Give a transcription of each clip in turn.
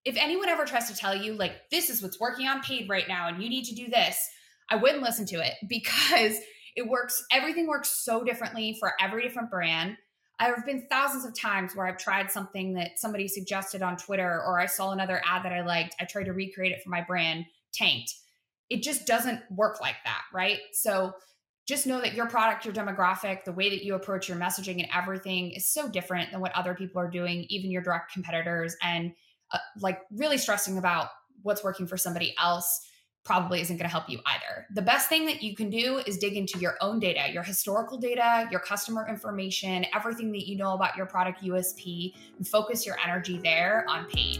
if anyone ever tries to tell you, like, this is what's working on paid right now and you need to do this, I wouldn't listen to it because everything works so differently for every different brand. There have been thousands of times where I've tried something that somebody suggested on Twitter, or I saw another ad that I liked. I tried to recreate it for my brand, tanked. It just doesn't work like that, right? So just know that your product, your demographic, the way that you approach your messaging and everything is so different than what other people are doing, even your direct competitors. And like really stressing about what's working for somebody else probably isn't going to help you either. The best thing that you can do is dig into your own data, your historical data, your customer information, everything that you know about your product USP, and focus your energy there on paid.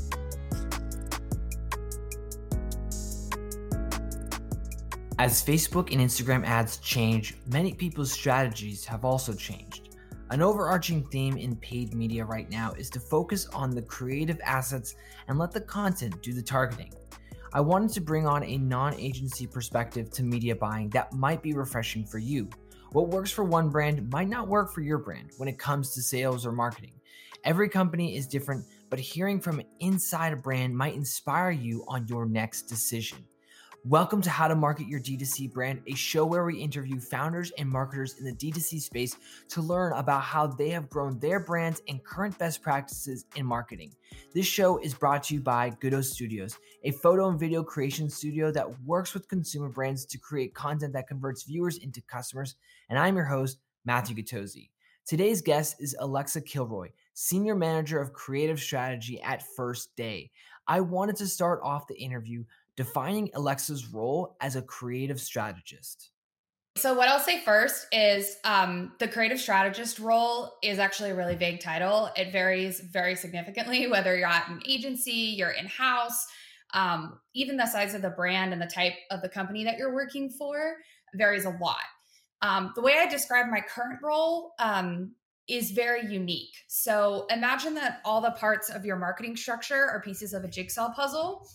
As Facebook and Instagram ads change, many people's strategies have also changed. An overarching theme in paid media right now is to focus on the creative assets and let the content do the targeting. I wanted to bring on a non-agency perspective to media buying that might be refreshing for you. What works for one brand might not work for your brand when it comes to sales or marketing. Every company is different, but hearing from inside a brand might inspire you on your next decision. Welcome to How to Market Your D2C Brand, a show where we interview founders and marketers in the D2C space to learn about how they have grown their brands and current best practices in marketing. This show is brought to you by Goodo Studios, a photo and video creation studio that works with consumer brands to create content that converts viewers into customers. And I'm your host, Matthew Gattosi. Today's guest is Alexa Kilroy, Senior Manager of Creative Strategy at First Day. I wanted to start off the interview defining Alexa's role as a creative strategist. So what I'll say first is the creative strategist role is actually a really vague title. It varies very significantly, whether you're at an agency, you're in-house, even the size of the brand and the type of the company that you're working for varies a lot. The way I describe my current role is very unique. So imagine that all the parts of your marketing structure are pieces of a jigsaw puzzle.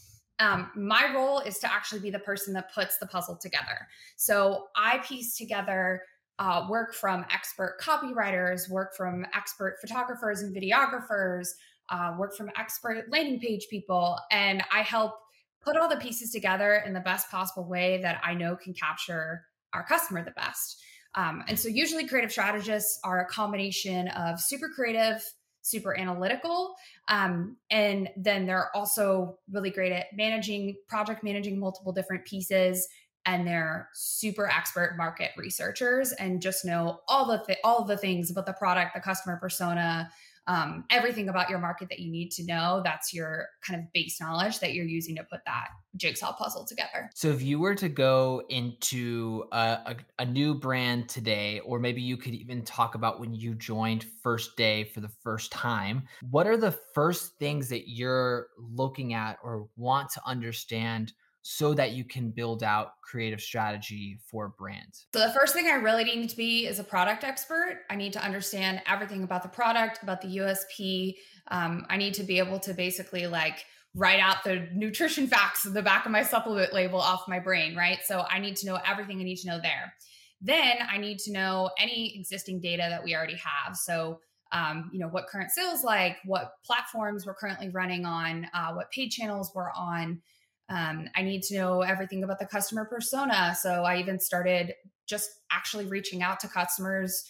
My role is to actually be the person that puts the puzzle together. So I piece together work from expert copywriters, work from expert photographers and videographers, work from expert landing page people, and I help put all the pieces together in the best possible way that I know can capture our customer the best. And so usually creative strategists are a combination of super creative, super analytical. And then they're also really great at project managing multiple different pieces. And they're super expert market researchers and just know all of the things about the product, the customer persona, everything about your market that you need to know. That's your kind of base knowledge that you're using to put that jigsaw puzzle together. So if you were to go into a new brand today, or maybe you could even talk about when you joined First Day for the first time, what are the first things that you're looking at or want to understand so that you can build out creative strategy for brands? So the first thing I really need to be is a product expert. I need to understand everything about the product, about the USP. I need to be able to basically write out the nutrition facts in the back of my supplement label off my brain, right? So I need to know everything I need to know there. Then I need to know any existing data that we already have. So what current sales like, what platforms we're currently running on, what paid channels we're on. I need to know everything about the customer persona. So I even started just actually reaching out to customers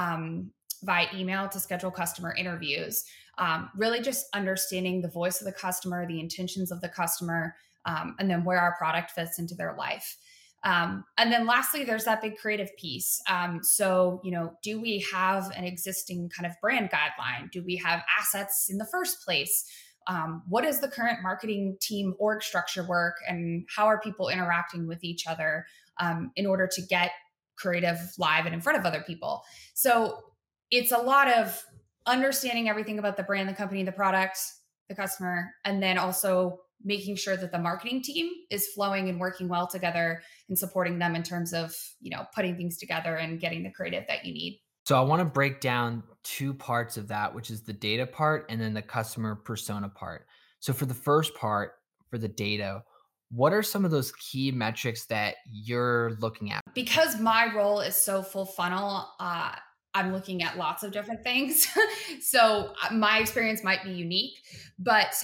via email to schedule customer interviews. Really just understanding the voice of the customer, the intentions of the customer, and then where our product fits into their life. And then lastly, there's that big creative piece. So, do we have an existing kind of brand guideline? Do we have assets in the first place? What is the current marketing team org structure work, and how are people interacting with each other in order to get creative live and in front of other people? So it's a lot of understanding everything about the brand, the company, the product, the customer, and then also making sure that the marketing team is flowing and working well together and supporting them in terms of, putting things together and getting the creative that you need. So I want to break down two parts of that, which is the data part and then the customer persona part. So for the first part, for the data, what are some of those key metrics that you're looking at? Because my role is so full funnel, I'm looking at lots of different things. So my experience might be unique, but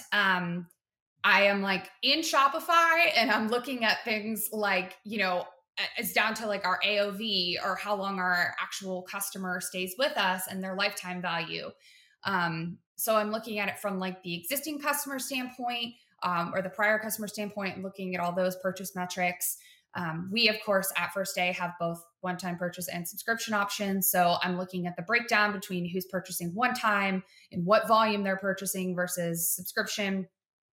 I am like in Shopify and I'm looking at things like, it's down to like our AOV or how long our actual customer stays with us and their lifetime value. So I'm looking at it from like the existing customer standpoint, or the prior customer standpoint, and looking at all those purchase metrics. We, of course, at First Day have both one-time purchase and subscription options. So I'm looking at the breakdown between who's purchasing one time and what volume they're purchasing versus subscription.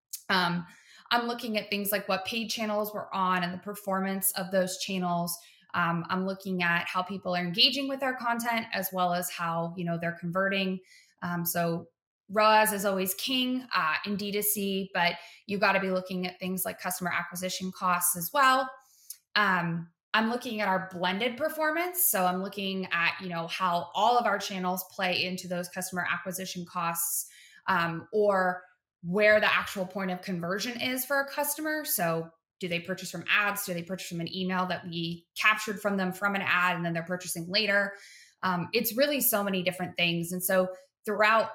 I'm looking at things like what paid channels we're on and the performance of those channels. I'm looking at how people are engaging with our content as well as how they're converting. So ROAS is always king in D2C, but you got to be looking at things like customer acquisition costs as well. I'm looking at our blended performance. So I'm looking at how all of our channels play into those customer acquisition costs, or where the actual point of conversion is for a customer. So do they purchase from ads? Do they purchase from an email that we captured from them from an ad and then they're purchasing later? It's really so many different things. And so throughout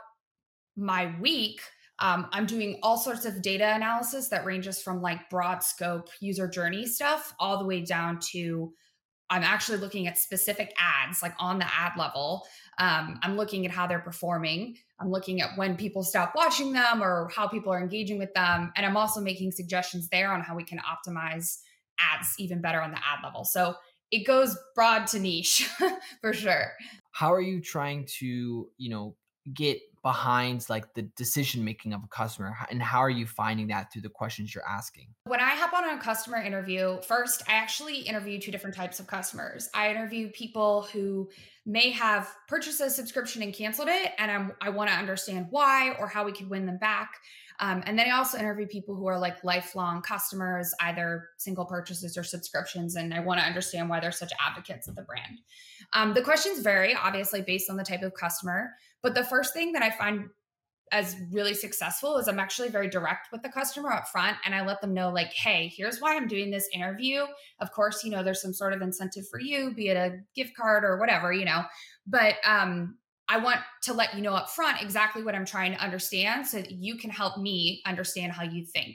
my week, I'm doing all sorts of data analysis that ranges from like broad scope user journey stuff all the way down to I'm actually looking at specific ads, like on the ad level. I'm looking at how they're performing. I'm looking at when people stop watching them or how people are engaging with them. And I'm also making suggestions there on how we can optimize ads even better on the ad level. So it goes broad to niche for sure. How are you trying to, get behind like the decision making of a customer, and how are you finding that through the questions you're asking? When I hop on a customer interview, first, I actually interview two different types of customers. I interview people who may have purchased a subscription and canceled it, and I want to understand why or how we could win them back. And then I also interview people who are like lifelong customers, either single purchases or subscriptions, and I want to understand why they're such advocates of the brand. The questions vary, obviously, based on the type of customer. But the first thing that I find as really successful is I'm actually very direct with the customer up front, and I let them know like, hey, here's why I'm doing this interview. Of course, there's some sort of incentive for you, be it a gift card or whatever, but I want to let you know up front exactly what I'm trying to understand so that you can help me understand how you think.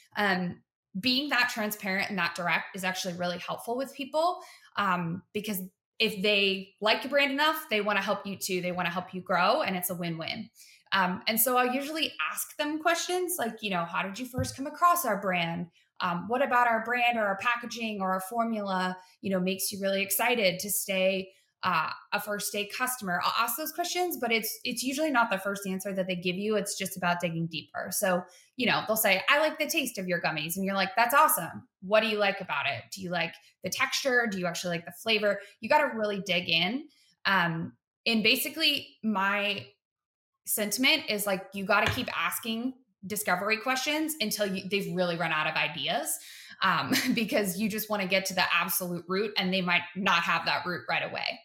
Being that transparent and that direct is actually really helpful with people, because if they like your brand enough, they want to help you too. They want to help you grow, and it's a win-win. And so I'll usually ask them questions like, how did you first come across our brand? What about our brand or our packaging or our formula, makes you really excited to stay a First Day customer? I'll ask those questions, but it's usually not the first answer that they give you. It's just about digging deeper. So, they'll say, I like the taste of your gummies. And you're like, that's awesome. What do you like about it? Do you like the texture? Do you actually like the flavor? You got to really dig in. And basically my sentiment is like, you got to keep asking discovery questions until they've really run out of ideas, because you just want to get to the absolute root and they might not have that root right away.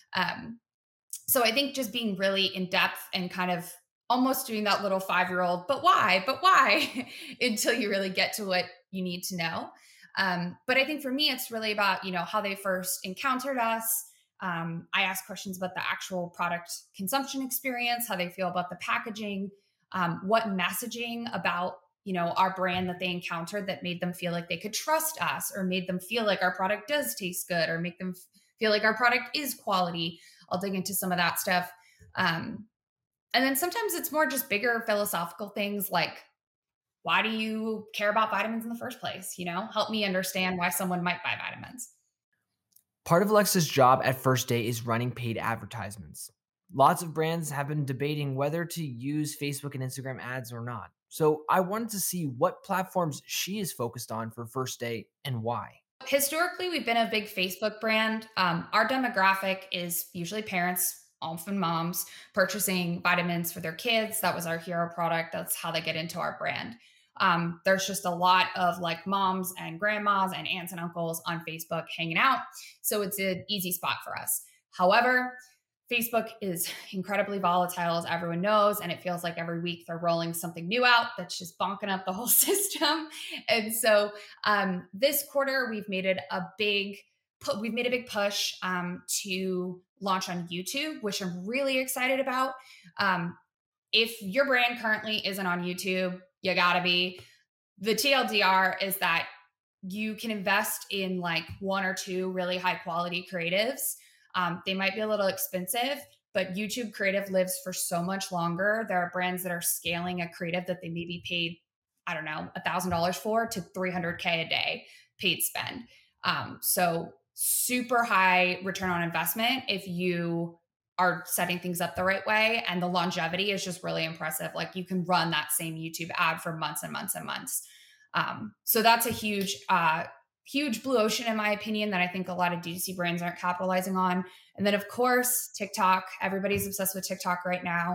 So I think just being really in depth and kind of almost doing that little 5-year-old, but why, until you really get to what you need to know. But I think for me, it's really about, how they first encountered us. I ask questions about the actual product consumption experience, how they feel about the packaging, what messaging about, our brand that they encountered that made them feel like they could trust us, or made them feel like our product does taste good, or make them feel like our product is quality. I'll dig into some of that stuff. And then sometimes it's more just bigger philosophical things like, why do you care about vitamins in the first place? Help me understand why someone might buy vitamins. Part of Alexa's job at First Day is running paid advertisements. Lots of brands have been debating whether to use Facebook and Instagram ads or not. So I wanted to see what platforms she is focused on for First Day and why. Historically, we've been a big Facebook brand. Our demographic is usually parents, often moms, purchasing vitamins for their kids. That was our hero product. That's how they get into our brand. There's just a lot of like moms and grandmas and aunts and uncles on Facebook hanging out. So it's an easy spot for us. However, Facebook is incredibly volatile, as everyone knows, and it feels like every week they're rolling something new out that's just bonking up the whole system. And so this quarter, we've made it a big we've made a big push to launch on YouTube, which I'm really excited about. If your brand currently isn't on YouTube, you gotta be. The TLDR is that you can invest in like one or two really high quality creatives. They might be a little expensive, but YouTube creative lives for so much longer. There are brands that are scaling a creative that they maybe paid, I don't know, $1,000 for to 300K a day paid spend. So super high return on investment if you are setting things up the right way. And the longevity is just really impressive. Like you can run that same YouTube ad for months and months and months. So that's a huge blue ocean, in my opinion, that I think a lot of D2C brands aren't capitalizing on. And then, of course, TikTok. Everybody's obsessed with TikTok right now.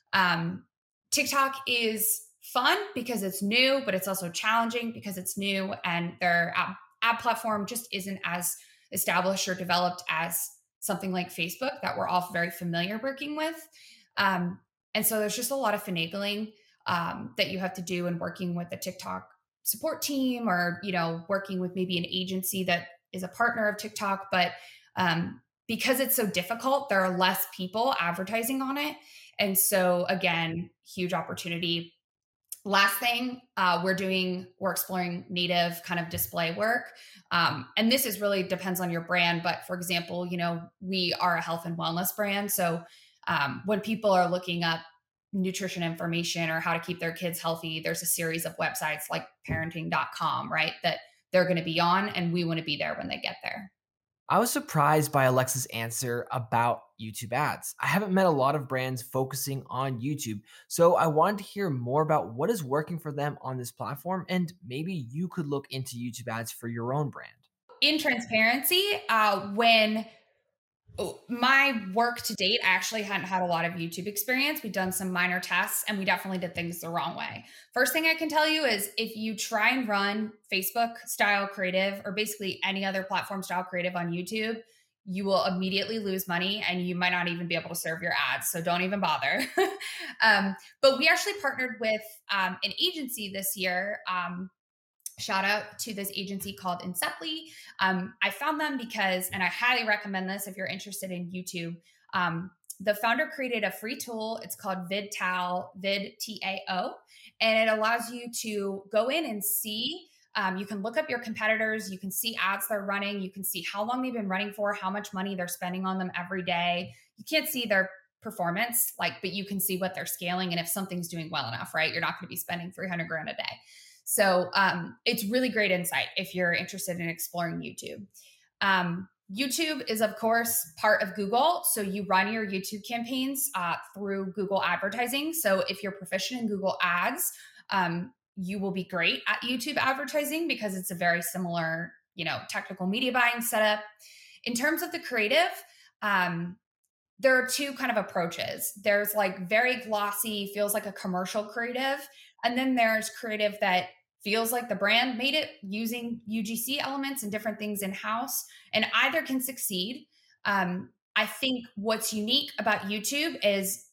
TikTok is fun because it's new, but it's also challenging because it's new, and their ad platform just isn't as established or developed as something like Facebook that we're all very familiar working with. And so there's just a lot of finagling that you have to do in working with the TikTok support team, or working with maybe an agency that is a partner of TikTok. But because it's so difficult, there are less people advertising on it, and so again, huge opportunity. Last thing we're exploring native kind of display work, and this is really depends on your brand. But for example, we are a health and wellness brand, so when people are looking up nutrition information or how to keep their kids healthy, there's a series of websites like parenting.com, right, that they're going to be on, and we want to be there when they get there. I was surprised by Alexa's answer about YouTube ads. I haven't met a lot of brands focusing on YouTube, so I wanted to hear more about what is working for them on this platform, and maybe you could look into YouTube ads for your own brand. In transparency, when my work to date, I actually hadn't had a lot of YouTube experience. We've done some minor tests, and we definitely did things the wrong way. First thing I can tell you is if you try and run Facebook style creative, or basically any other platform style creative on YouTube, you will immediately lose money, and you might not even be able to serve your ads. So don't even bother. But we actually partnered with an agency this year. Shout out to this agency called Inceptly. I found them because, and I highly recommend this if you're interested in YouTube. The founder created a free tool. It's called VidTao, VidTAO, and it allows you to go in and see. You can look up your competitors. You can see ads they're running. You can see how long they've been running for, how much money they're spending on them every day. You can't see their performance, but you can see what they're scaling, and if something's doing well enough, right? You're not going to be spending 300 grand a day. So it's really great insight if you're interested in exploring YouTube. YouTube is, of course, part of Google. So you run your YouTube campaigns through Google advertising. So if you're proficient in Google Ads, you will be great at YouTube advertising because it's a very similar, technical media buying setup. In terms of the creative, there are two kind of approaches. There's like very glossy, feels like a commercial creative. And then there's creative that feels like the brand made it using UGC elements and different things in-house. And either can succeed. I think what's unique about YouTube is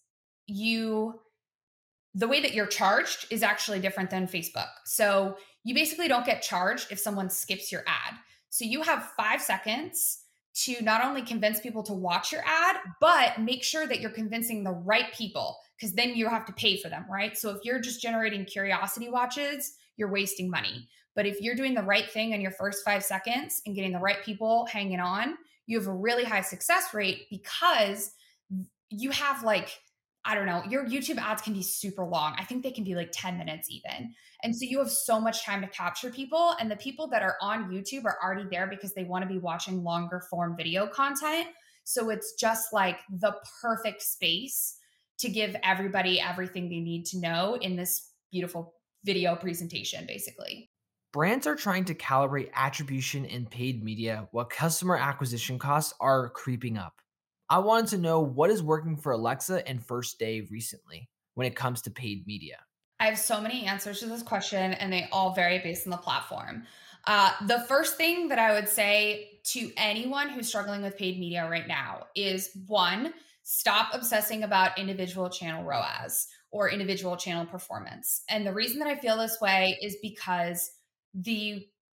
the way that you're charged is actually different than Facebook. So you basically don't get charged if someone skips your ad. So you have 5 seconds to not only convince people to watch your ad, but make sure that you're convincing the right people, because then you have to pay for them, right? So if you're just generating curiosity watches, you're wasting money. But if you're doing the right thing in your first 5 seconds and getting the right people hanging on, you have a really high success rate, because you have your YouTube ads can be super long. I think they can be like 10 minutes even. And so you have so much time to capture people, and the people that are on YouTube are already there because they want to be watching longer form video content. So it's just like the perfect space to give everybody everything they need to know in this beautiful video presentation, basically. Brands are trying to calibrate attribution in paid media while customer acquisition costs are creeping up. I wanted to know what is working for Alexa and First Day recently when it comes to paid media. I have so many answers to this question, and they all vary based on the platform. The first thing that I would say to anyone who's struggling with paid media right now is, one, stop obsessing about individual channel ROAS or individual channel performance. And the reason that I feel this way is because the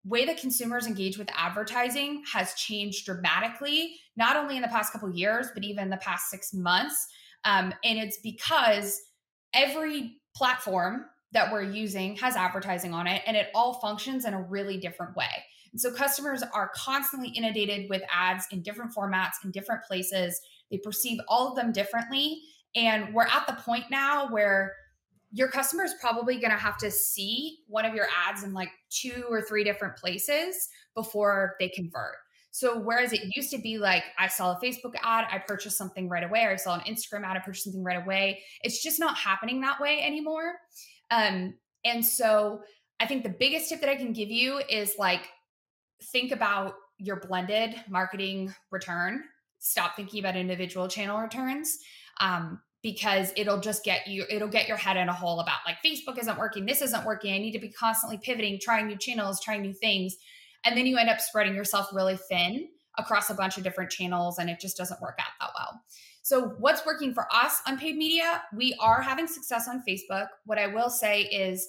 way that consumers engage with advertising has changed dramatically, not only in the past couple of years, but even the past 6 months. And it's because every platform that we're using has advertising on it, and it all functions in a really different way. And so customers are constantly inundated with ads in different formats, in different places. They perceive all of them differently. And we're at the point now where your customer is probably going to have to see one of your ads in like 2 or 3 different places before they convert. So whereas it used to be like, I saw a Facebook ad, I purchased something right away, or I saw an Instagram ad, I purchased something right away. It's just not happening that way anymore. And so I think the biggest tip that I can give you is like, think about your blended marketing return. Stop thinking about individual channel returns. Because it'll get your head in a hole about like, Facebook isn't working, this isn't working, I need to be constantly pivoting, trying new channels, trying new things. And then you end up spreading yourself really thin across a bunch of different channels, and it just doesn't work out that well. So what's working for us on paid media? We are having success on Facebook. What I will say is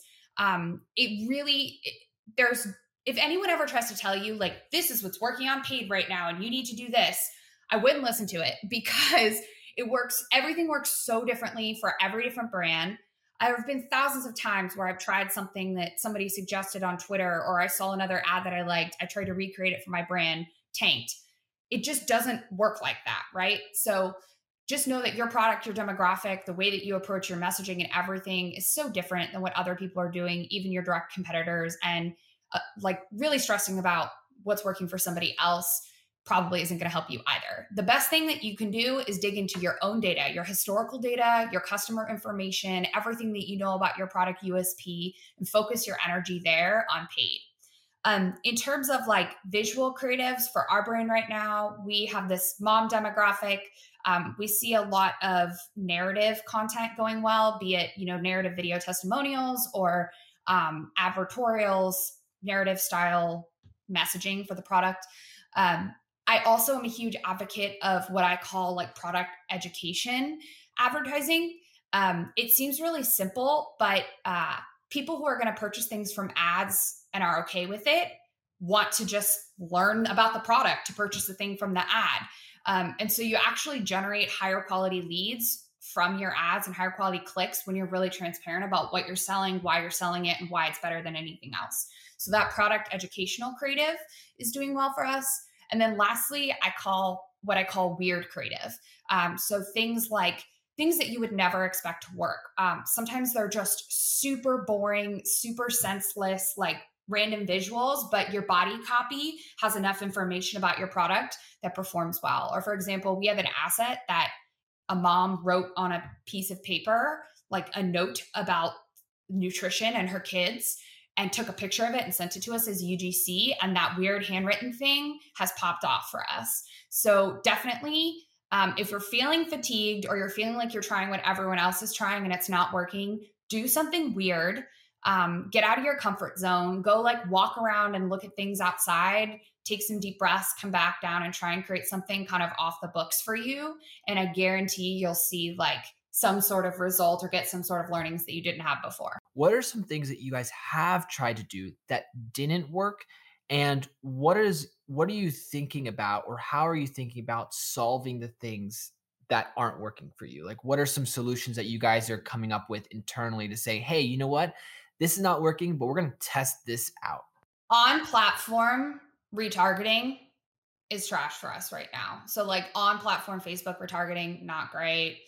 if anyone ever tries to tell you like, this is what's working on paid right now and you need to do this, I wouldn't listen to it, because everything works so differently for every different brand. There have been thousands of times where I've tried something that somebody suggested on Twitter, or I saw another ad that I liked. I tried to recreate it for my brand, tanked. It just doesn't work like that, right? So just know that your product, your demographic, the way that you approach your messaging and everything is so different than what other people are doing, even your direct competitors. And like really stressing about what's working for somebody else probably isn't going to help you either. The best thing that you can do is dig into your own data, your historical data, your customer information, everything that you know about your product USP, and focus your energy there on paid. In terms of like visual creatives for our brand right now, we have this mom demographic. We see a lot of narrative content going well, be it, narrative video testimonials or advertorials, narrative style messaging for the product. I also am a huge advocate of what I call like product education advertising. It seems really simple, but people who are going to purchase things from ads and are okay with it want to just learn about the product to purchase the thing from the ad. And so you actually generate higher quality leads from your ads and higher quality clicks when you're really transparent about what you're selling, why you're selling it, and why it's better than anything else. So that product educational creative is doing well for us. And then lastly, I call weird creative. So things that you would never expect to work. Sometimes they're just super boring, super senseless, like random visuals, but your body copy has enough information about your product that performs well. Or for example, we have an asset that a mom wrote on a piece of paper, like a note about nutrition and her kids, and took a picture of it and sent it to us as UGC. And that weird handwritten thing has popped off for us. So definitely, if you're feeling fatigued or you're feeling like you're trying what everyone else is trying and it's not working, do something weird. Get out of your comfort zone, go like walk around and look at things outside, take some deep breaths, come back down and try and create something kind of off the books for you. And I guarantee you'll see like some sort of result or get some sort of learnings that you didn't have before. What are some things that you guys have tried to do that didn't work? And what are you thinking about, or how are you thinking about solving the things that aren't working for you? Like, what are some solutions that you guys are coming up with internally to say, hey, you know what? This is not working, but we're going to test this out. On platform retargeting is trash for us right now. So like on platform Facebook retargeting, not great.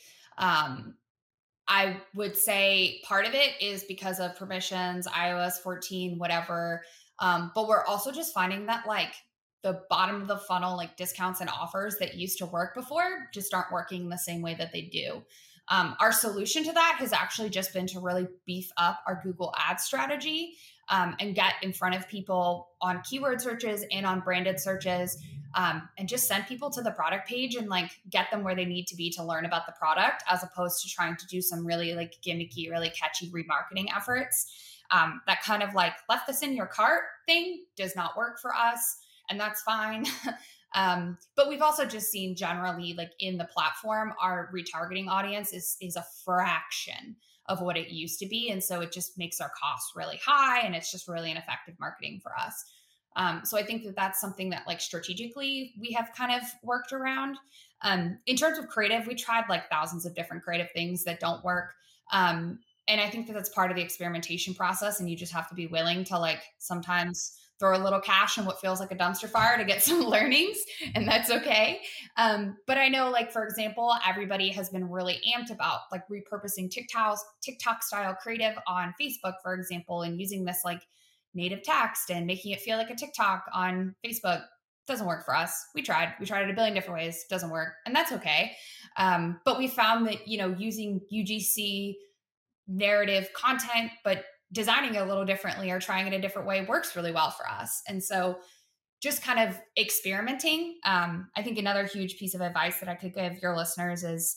I would say part of it is because of permissions, iOS 14, whatever. But we're also just finding that like the bottom of the funnel, like discounts and offers that used to work before just aren't working the same way that they do. Our solution to that has actually just been to really beef up our Google Ads strategy and get in front of people on keyword searches and on branded searches. And just send people to the product page and like get them where they need to be to learn about the product, as opposed to trying to do some really like gimmicky, really catchy remarketing efforts. That kind of like left this in your cart thing does not work for us, and that's fine. But we've also just seen generally like in the platform, our retargeting audience is a fraction of what it used to be. And so it just makes our costs really high, and it's just really ineffective marketing for us. So I think that that's something that like strategically we have kind of worked around. In terms of creative, we tried like thousands of different creative things that don't work. And I think that that's part of the experimentation process. And you just have to be willing to like sometimes throw a little cash in what feels like a dumpster fire to get some learnings, and that's okay. But I know, like, for example, everybody has been really amped about like repurposing TikTok style creative on Facebook, for example, and using this like native text and making it feel like a TikTok on Facebook. Doesn't work for us. We tried it a billion different ways. Doesn't work. And that's okay. But we found that, using UGC narrative content, but designing it a little differently or trying it a different way works really well for us. And so just kind of experimenting. I think another huge piece of advice that I could give your listeners is,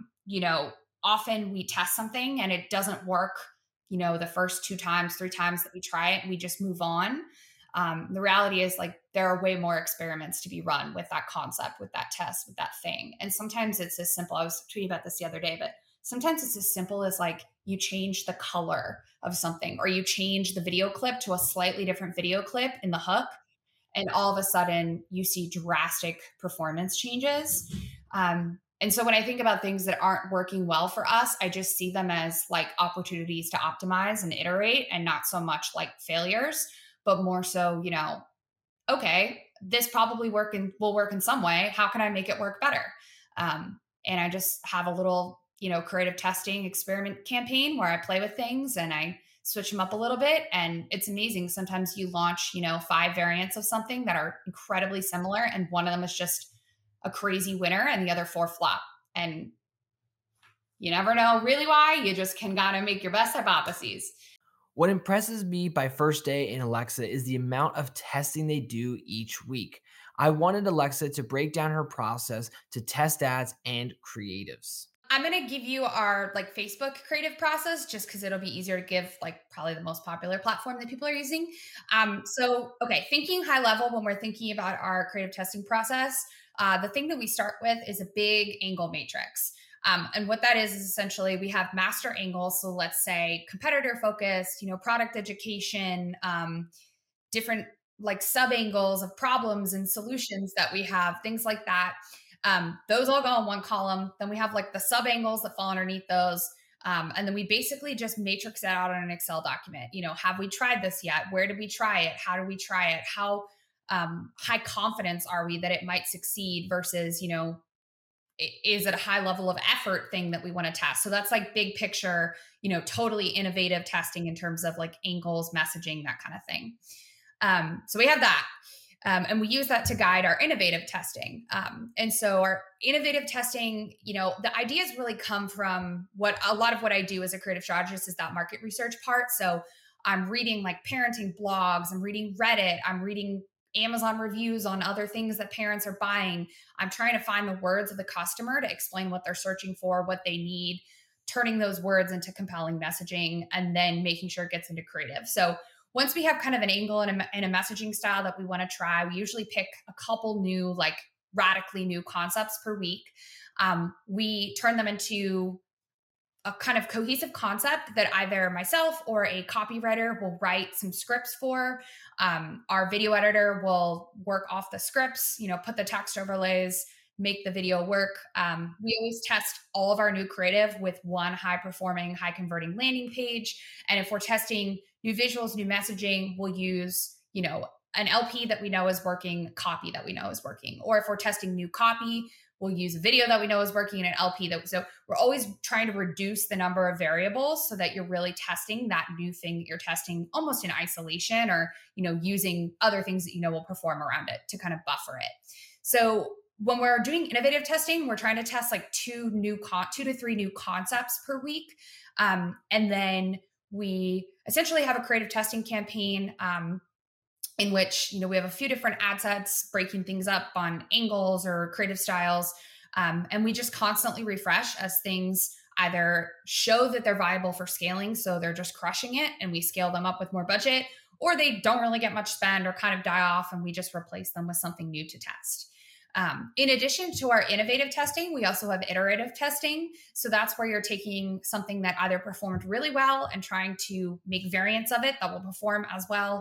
often we test something and it doesn't work, the first 2 times, 3 times that we try it, we just move on. The reality is like there are way more experiments to be run with that concept, with that test, with that thing. And sometimes it's as simple. I was tweeting about this the other day, but sometimes it's as simple as like you change the color of something or you change the video clip to a slightly different video clip in the hook. And all of a sudden you see drastic performance changes. And so when I think about things that aren't working well for us, I just see them as like opportunities to optimize and iterate and not so much like failures, but more so, okay, this probably will work in some way. How can I make it work better? And I just have a little, creative testing experiment campaign where I play with things and I switch them up a little bit. And it's amazing. Sometimes you launch, 5 variants of something that are incredibly similar. And one of them is just a crazy winner and the other 4 flop. And you never know really why. You just can kind of make your best hypotheses. What impresses me by First Day in Alexa is the amount of testing they do each week. I wanted Alexa to break down her process to test ads and creatives. I'm going to give you our like Facebook creative process just because it'll be easier to give like probably the most popular platform that people are using. Okay, thinking high level when we're thinking about our creative testing process, the thing that we start with is a big angle matrix. And what that is essentially we have master angles. So let's say competitor focused, product education, different like sub angles of problems and solutions that we have, things like that. Those all go in one column. Then we have like the sub angles that fall underneath those. And then we basically just matrix that out on an Excel document. Have we tried this yet? Where did we try it? How do we try it? How high confidence are we that it might succeed versus, is it a high level of effort thing that we want to test? So that's like big picture, totally innovative testing in terms of like angles, messaging, that kind of thing. So we have that. And we use that to guide our innovative testing. And so our innovative testing, the ideas really come from a lot of what I do as a creative strategist is that market research part. So I'm reading like parenting blogs, I'm reading Reddit, I'm reading Amazon reviews on other things that parents are buying. I'm trying to find the words of the customer to explain what they're searching for, what they need, turning those words into compelling messaging, and then making sure it gets into creative. So once we have kind of an angle and a messaging style that we want to try, we usually pick a couple new, like radically new concepts per week. We turn them into a kind of cohesive concept that either myself or a copywriter will write some scripts for. Our video editor will work off the scripts, put the text overlays, make the video work. We always test all of our new creative with one high performing, high converting landing page. And if we're testing new visuals, new messaging, we'll use, an LP that we know is working, copy that we know is working. Or if we're testing new copy, we'll use a video that we know is working and an LP so we're always trying to reduce the number of variables so that you're really testing that new thing that you're testing almost in isolation or, using other things that will perform around it to kind of buffer it. So when we're doing innovative testing, we're trying to test like 2 to 3 new concepts per week. And then we essentially have a creative testing campaign in which, we have a few different ad sets breaking things up on angles or creative styles. And we just constantly refresh as things either show that they're viable for scaling. So they're just crushing it and we scale them up with more budget, or they don't really get much spend or kind of die off and we just replace them with something new to test. In addition to our innovative testing, we also have iterative testing. So that's where you're taking something that either performed really well and trying to make variants of it that will perform as well,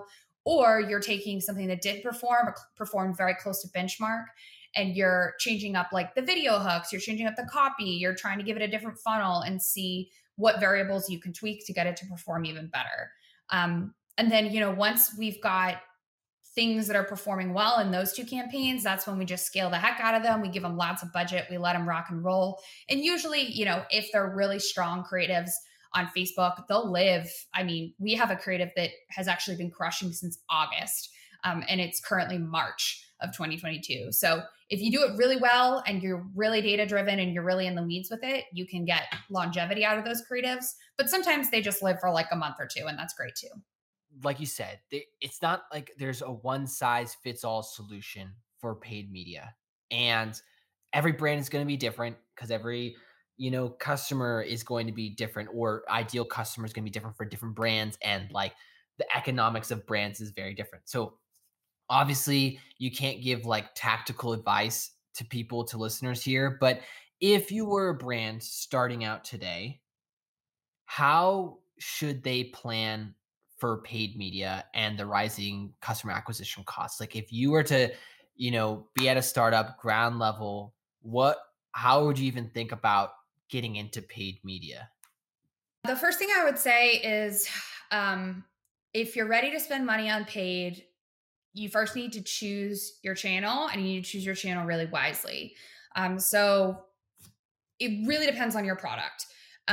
or you're taking something that did perform or performed very close to benchmark, and you're changing up like the video hooks, you're changing up the copy, you're trying to give it a different funnel and see what variables you can tweak to get it to perform even better. And then, once we've got things that are performing well in those two campaigns, that's when we just scale the heck out of them. We give them lots of budget. We let them rock and roll. And usually, if they're really strong creatives on Facebook, they'll live. I mean, we have a creative that has actually been crushing since August, and it's currently March of 2022. So if you do it really well and you're really data driven and you're really in the weeds with it, you can get longevity out of those creatives. But sometimes they just live for like a month or two, and that's great too. Like you said, it's not like there's a one size fits all solution for paid media. And every brand is going to be different because every, customer is going to be different, or ideal customer is going to be different for different brands. And like the economics of brands is very different. So obviously you can't give like tactical advice to people, to listeners here. But if you were a brand starting out today, how should they plan for paid media and the rising customer acquisition costs? Like if you were to, be at a startup ground level, how would you even think about getting into paid media? The first thing I would say is, if you're ready to spend money on paid, you first need to choose your channel, and you need to choose your channel really wisely. So it really depends on your product.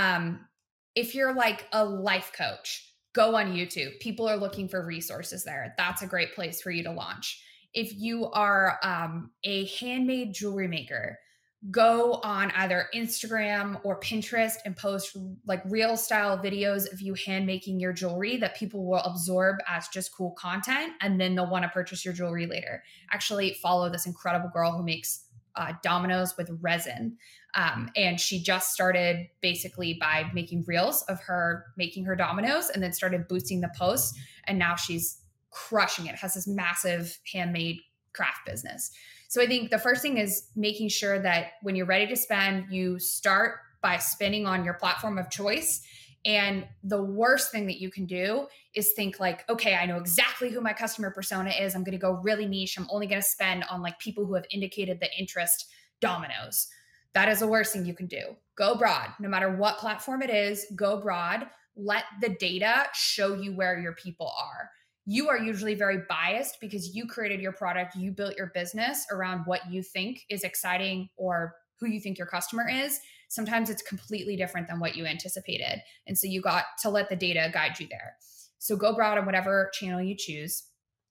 If you're like a life coach, go on YouTube. People are looking for resources there. That's a great place for you to launch. If you are a handmade jewelry maker, go on either Instagram or Pinterest and post like real style videos of you hand making your jewelry that people will absorb as just cool content, and then they'll want to purchase your jewelry later. Actually, follow this incredible girl who makes dominoes with resin. And she just started basically by making reels of her making her dominoes, and then started boosting the posts. And now she's crushing it, has this massive handmade craft business. So I think the first thing is making sure that when you're ready to spend, you start by spending on your platform of choice. And the worst thing that you can do is think like, okay, I know exactly who my customer persona is. I'm going to go really niche. I'm only going to spend on like people who have indicated the interest dominoes. That is the worst thing you can do. Go broad. No matter what platform it is, go broad. Let the data show you where your people are. You are usually very biased because you created your product, you built your business around what you think is exciting or who you think your customer is. Sometimes it's completely different than what you anticipated. And so you got to let the data guide you there. So go broad on whatever channel you choose.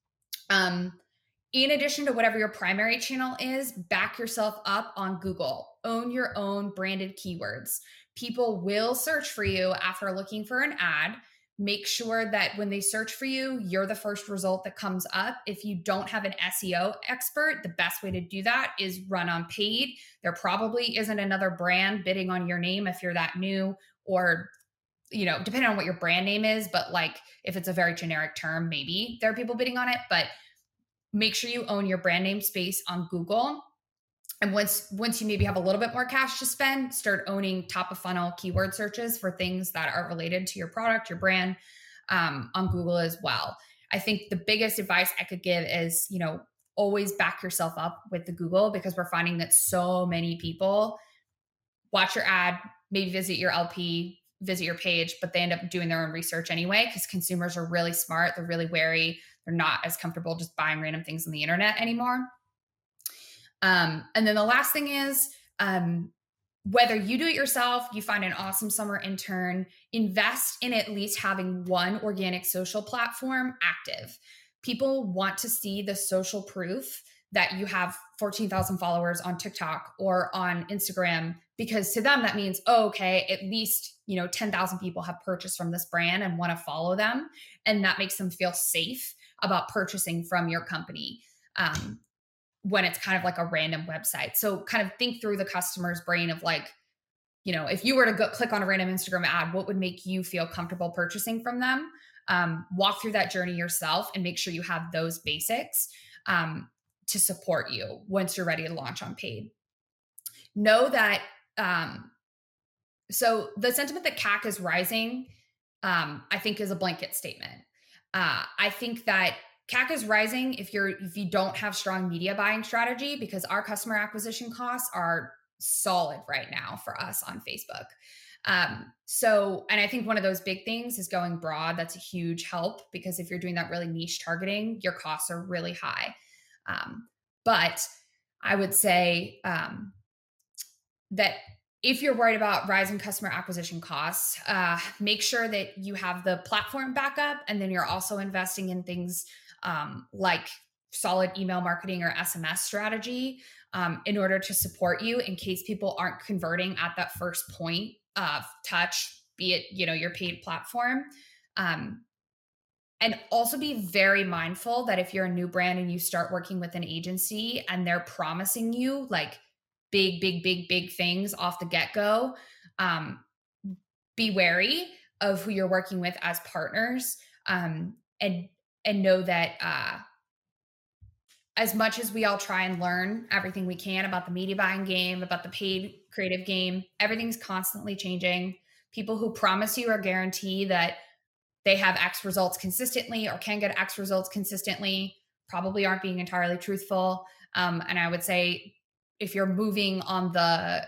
In addition to whatever your primary channel is, back yourself up on Google. Own your own branded keywords. People will search for you after looking for an ad. Make sure that when they search for you, you're the first result that comes up. If you don't have an SEO expert, the best way to do that is run on paid. There probably isn't another brand bidding on your name if you're that new, or, depending on what your brand name is, but like if it's a very generic term, maybe there are people bidding on it, but make sure you own your brand name space on Google. And once you maybe have a little bit more cash to spend, start owning top of funnel keyword searches for things that are related to your product, your brand, on Google as well. I think the biggest advice I could give is, always back yourself up with the Google, because we're finding that so many people watch your ad, maybe visit your LP, visit your page, but they end up doing their own research anyway, because consumers are really smart. They're really wary. They're not as comfortable just buying random things on the internet anymore. And then the last thing is, whether you do it yourself, you find an awesome summer intern, invest in at least having one organic social platform active. People want to see the social proof that you have 14,000 followers on TikTok or on Instagram, because to them that means, oh, okay, at least 10,000 people have purchased from this brand and want to follow them, and that makes them feel safe about purchasing from your company. When it's kind of like a random website. So kind of think through the customer's brain of like, if you were to go click on a random Instagram ad, what would make you feel comfortable purchasing from them? Walk through that journey yourself and make sure you have those basics to support you once you're ready to launch on paid. Know that, so the sentiment that CAC is rising, I think is a blanket statement. I think that CAC is rising if you don't have strong media buying strategy, because our customer acquisition costs are solid right now for us on Facebook. And I think one of those big things is going broad. That's a huge help, because if you're doing that really niche targeting, your costs are really high. But I would say that if you're worried about rising customer acquisition costs, make sure that you have the platform backup, and then you're also investing in things like solid email marketing or SMS strategy in order to support you in case people aren't converting at that first point of touch, be it, your paid platform. And also be very mindful that if you're a new brand and you start working with an agency and they're promising you like big things off the get-go, be wary of who you're working with as partners, and know that as much as we all try and learn everything we can about the media buying game, about the paid creative game, everything's constantly changing. People who promise you or guarantee that they have X results consistently or can get X results consistently probably aren't being entirely truthful. And I would say if you're moving on the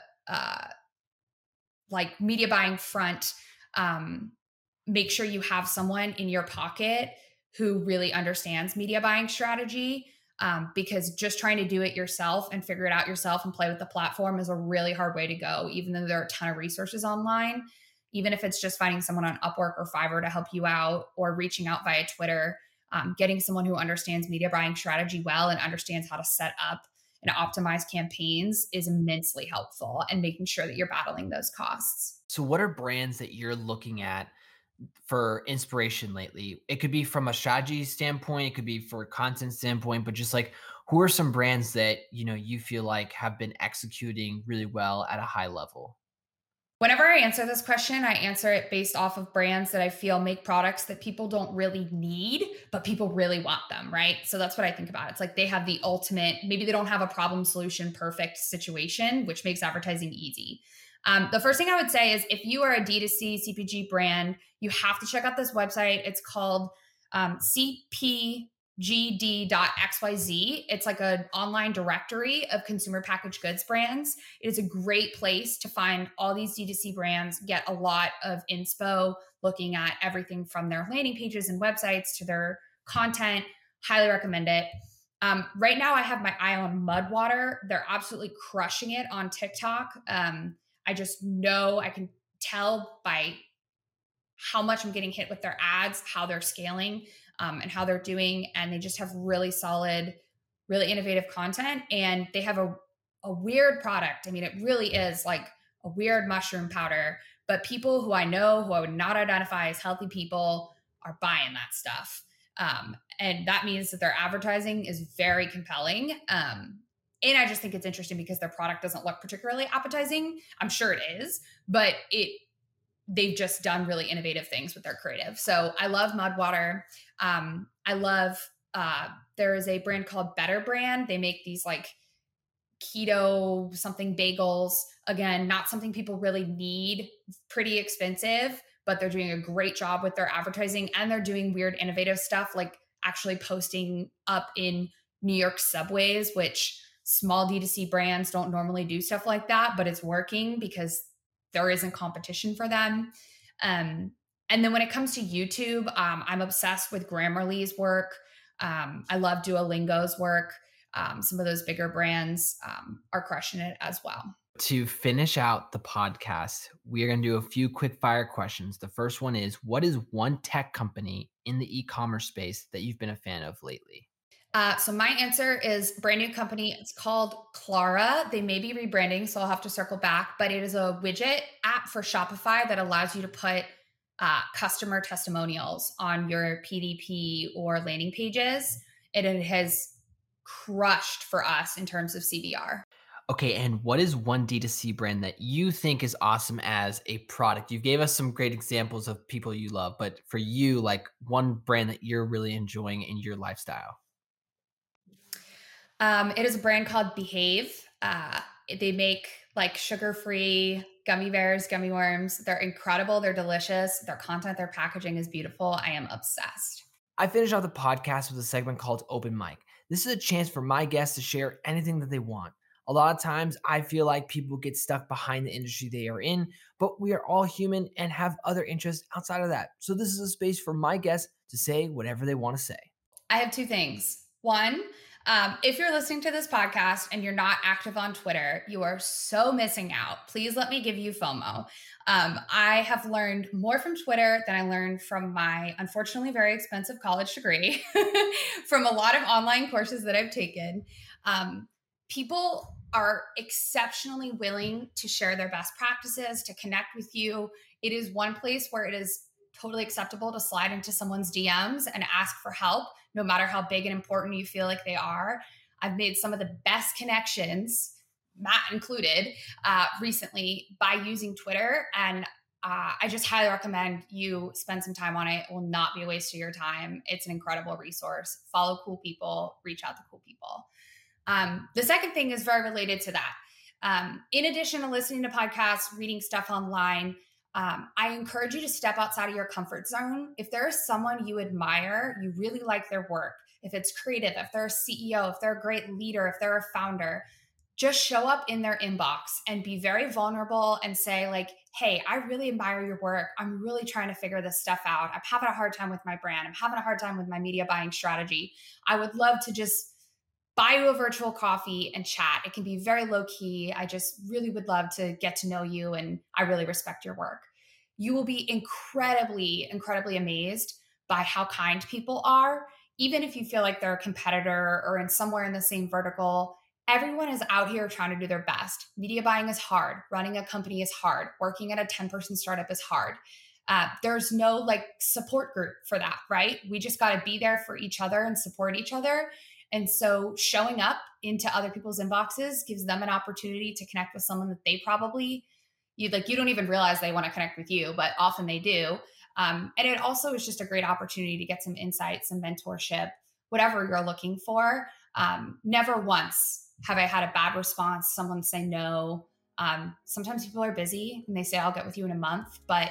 like media buying front, make sure you have someone in your pocket who really understands media buying strategy, because just trying to do it yourself and figure it out yourself and play with the platform is a really hard way to go, even though there are a ton of resources online. Even if it's just finding someone on Upwork or Fiverr to help you out, or reaching out via Twitter, getting someone who understands media buying strategy well and understands how to set up and optimize campaigns is immensely helpful, and making sure that you're battling those costs. So, what are brands that you're looking at for inspiration lately? It could be from a strategy standpoint, it could be for a content standpoint, but just like who are some brands that you feel like have been executing really well at a high level? Whenever I answer this question, I answer it based off of brands that I feel make products that people don't really need, but people really want them, right? So that's what I think about. It's like they have the ultimate, maybe they don't have a problem solution perfect situation, which makes advertising easy. The first thing I would say is if you are a D2C CPG brand, you have to check out this website. It's called CPGD.xyz. It's like an online directory of consumer packaged goods brands. It is a great place to find all these D2C brands, get a lot of inspo, looking at everything from their landing pages and websites to their content. Highly recommend it. Right now, I have my eye on Mudwater. They're absolutely crushing it on TikTok. I just know, I can tell by how much I'm getting hit with their ads, how they're scaling, and how they're doing. And they just have really solid, really innovative content. And they have a weird product. I mean, it really is like a weird mushroom powder, but people who I know, who I would not identify as healthy people, are buying that stuff. And that means that their advertising is very compelling. And I just think it's interesting because their product doesn't look particularly appetizing. I'm sure it is, but they've just done really innovative things with their creative. So I love Mudwater. I love, there is a brand called Better Brand. They make these like keto something bagels. Again, not something people really need, pretty expensive, but they're doing a great job with their advertising, and they're doing weird innovative stuff, like actually posting up in New York subways, which small D2C brands don't normally do stuff like that, but it's working because there isn't competition for them. And then when it comes to YouTube, I'm obsessed with Grammarly's work. I love Duolingo's work. Some of those bigger brands are crushing it as well. To finish out the podcast, we are going to do a few quick fire questions. The first one is, what is one tech company in the e-commerce space that you've been a fan of lately? So my answer is brand new company. It's called Clara. They may be rebranding, so I'll have to circle back, but it is a widget app for Shopify that allows you to put customer testimonials on your PDP or landing pages. And it has crushed for us in terms of CBR. Okay, and what is one D2C brand that you think is awesome as a product? You gave us some great examples of people you love, but for you, like one brand that you're really enjoying in your lifestyle. It is a brand called Behave. They make like sugar-free gummy bears, gummy worms. They're incredible. They're delicious. Their content, their packaging is beautiful. I am obsessed. I finish off the podcast with a segment called Open Mic. This is a chance for my guests to share anything that they want. A lot of times, I feel like people get stuck behind the industry they are in, but we are all human and have other interests outside of that. So, this is a space for my guests to say whatever they want to say. I have two things. One, if you're listening to this podcast and you're not active on Twitter, you are so missing out. Please let me give you FOMO. I have learned more from Twitter than I learned from my unfortunately very expensive college degree, from a lot of online courses that I've taken. People are exceptionally willing to share their best practices, to connect with you. It is one place where it is totally acceptable to slide into someone's DMs and ask for help, no matter how big and important you feel like they are. I've made some of the best connections, Matt included, recently by using Twitter. And I just highly recommend you spend some time on it. It will not be a waste of your time. It's an incredible resource. Follow cool people, reach out to cool people. The second thing is very related to that. In addition to listening to podcasts, reading stuff online, I encourage you to step outside of your comfort zone. If there is someone you admire, you really like their work, if it's creative, if they're a CEO, if they're a great leader, if they're a founder, just show up in their inbox and be very vulnerable and say like, hey, I really admire your work. I'm really trying to figure this stuff out. I'm having a hard time with my brand. I'm having a hard time with my media buying strategy. I would love to just buy you a virtual coffee and chat. It can be very low key. I just really would love to get to know you, and I really respect your work. You will be incredibly, incredibly amazed by how kind people are. Even if you feel like they're a competitor or in somewhere in the same vertical, everyone is out here trying to do their best. Media buying is hard. Running a company is hard. Working at a 10-person startup is hard. There's no like support group for that, right? We just got to be there for each other and support each other. And so showing up into other people's inboxes gives them an opportunity to connect with someone that they probably, you don't even realize they want to connect with you, but often they do. And it also is just a great opportunity to get some insight, some mentorship, whatever you're looking for. Never once have I had a bad response, someone say no. Sometimes people are busy and they say, I'll get with you in a month, but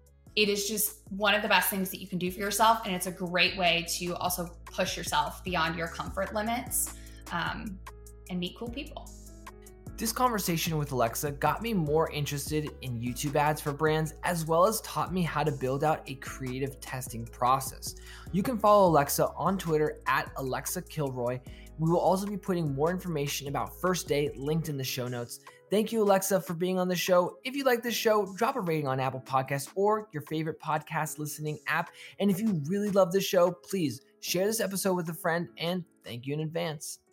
it is just one of the best things that you can do for yourself. And it's a great way to also push yourself beyond your comfort limits and meet cool people. This conversation with Alexa got me more interested in YouTube ads for brands, as well as taught me how to build out a creative testing process. You can follow Alexa on Twitter at Alexa Kilroy. We will also be putting more information about First Day linked in the show notes. Thank you, Alexa, for being on the show. If you like this show, drop a rating on Apple Podcasts or your favorite podcast listening app. And if you really love this show, please share this episode with a friend, and thank you in advance.